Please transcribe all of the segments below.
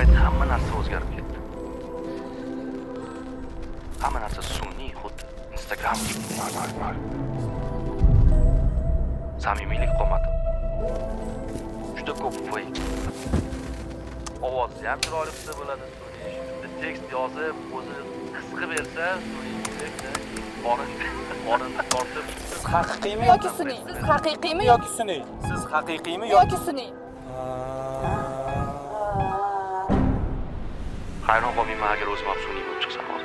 payt hamma narsa o'zgarib ketdi. Hamma narsa sun'iy, xuddi Instagram gibi. Samimiylik qolmadi. Juda ko'p fake. Ovozi ham chiroyli qilsa bo'ladi. Tekst yozib, o'zi qisqa bersa, qorinni tortib. Haqiqiymi yoki sun'iy? Siz haqiqiymi yoki sun'iy? Siz haqiqiymi yoki sun'iy? Hayron qolmayman agar o'zim ham sun'iy bo'lib chiqsam hozir.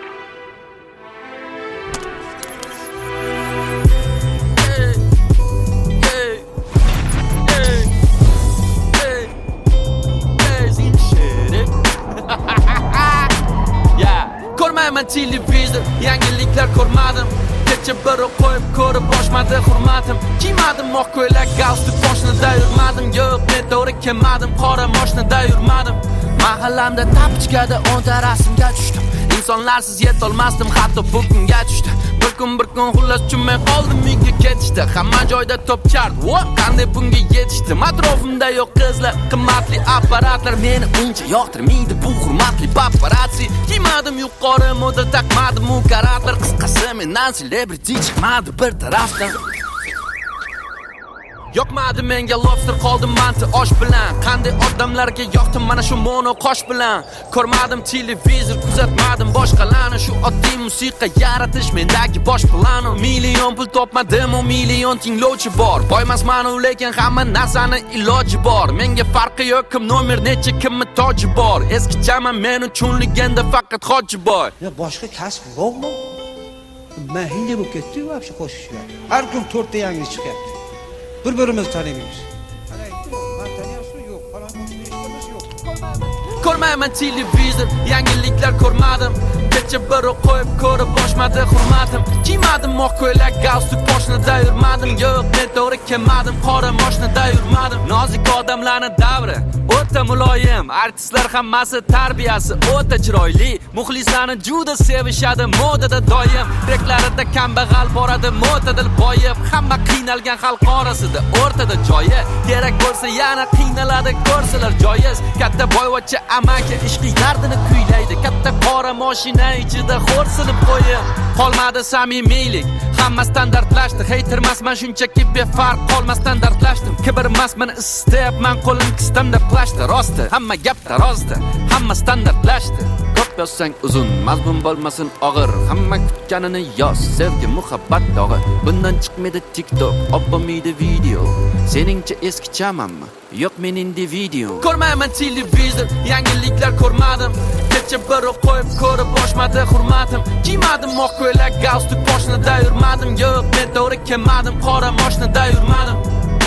Ko'rmayman televizor, yangiliklar ko'rmadim. Kecha bir qo'yib ko'rib boshmadi hurmatim. Kiymadim oq ko'ylak, galstuk poshnida yurmadim. Yo'q, men to'g'ri kelmadim, qora mashinada yurmadim. Mahallamda tapichkada 10 ta rasmga tushdim. İnsonlarsiz yetolmasdim, hatto bu kunga tushdi. Bir kun xullas tushmay qoldim, uyga ketishdi. Hamma joyda to'pchard, qanday bunga yetishdim? Atrofimda yo'q qizlar, qimmatli apparatlar meni uncha yoqtirmaydi bu hurmatli paparazzi. Kiymadim yuqori moda, taqmadim u karatlar, qisqasi mendan celebrity chiqmadi bir tarafdan. Yoqmadi menga lobster, qoldim manti osh bilan. Qanday odamlarga yoqdim mana shu mono qosh bilan. Ko'rmadim televizor, kuzatmadim boshqalarni. Shu oddiy musiqa yaratish mendagi bosh plan. Million pul topmadim, o million tinglovchi bor. Boymasman lekin hamma narsani iloji bor. Menga farqi yo'q kim nomer necha, kimmi toji bor. Eskichaman men uchun legenda faqat hoji bor. Ya boshqa kasb yo'qmi? Men hinga bo'lib ketdim вообще qo'shishga. Har kun 4 ta yangi chiqyapti. Bir-birimizni taniymiz. Ko'rmayman televizor, yangiliklar ko'rmadim. Kecha bir qo'yib ko'rib boshmadi hurmatim. Kiymadim oq ko'ylak, galstuk poshnida yurmadim. Yo'q, men to'g'ri kelmadim, qora mashinada yurmadim. Nozik odamlarning davri o'ta muloyim, artistlar hammasi tarbiyasi o'ta chiroyli. Muxlislarni juda sevishadi, modada doim. Reklarida kambag'al boradi, modadil boyib. Hamma qiynalgan xalq orasida o'rtada joyi. Kerak bo'lsa yana qiynaladi, ko'rsalar joyiz. Katta boyvachcha amaki ishqi dardini kuylaydi. Katta qora mashina ichida xo'rsinib qo'yib. Qolmadi samimiylik, hamma standartlashdi. Hatermasman shunchaki befarq, qolma standartlashdim. Kibrmasman, istayapman qo'lim kistamda plashdi. Rosti, hamma gap tarozdi, hamma standartlashdi. Ko'p yozsang uzun, mazmun bo'lmasin og'ir. Hamma kutganini yoz, sevgi, muhabbat dog'i. Bundan chiqmaydi TikTok, olmaydi video. Seningcha eskichamanmi? Yo'q mening video. Ko'rmayman televizor, yangiliklar ko'rmadim. Kecha bir qo'yib ko'rib boshmadi hurmatim. Kiymadim oq ko'ylak, galstuk poshnida yurmadim. Yo'q, men to'g'ri kelmadim, qora mashinada yurmadim.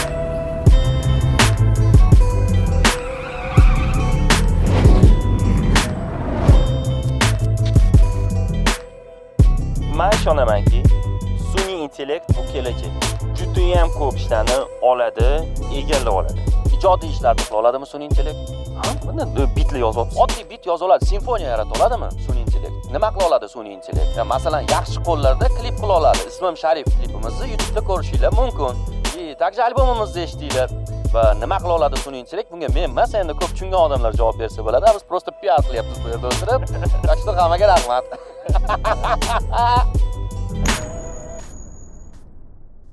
Men ishonamanki, sun'iy intellekt bu kelajak. Juda ham ko'p ishlarni oladi, egallab oladi. Ijodiy ishlarni qila oladimi sun'iy intellekt? Buni bitli yozyapti. Oddiy bit yoza oladi, simfoniya yarata oladimi sun'iy intellekt? Nima qila oladi sun'iy intellekt? Masalan, yaxshi qo'llarda klip qila oladi. Ismim Sharif klipimizni YouTube'da ko'rishingiz mumkin. Takja albomimizni eshitinglar. Va nima qila oladi sun'iy intellekt? Bunga men emas, endi ko'p tushungan odamlar javob bersa bo'ladi. Biz prosta PR qilyapmiz bu yerda o'tirib. Tak что hammaga rahmat.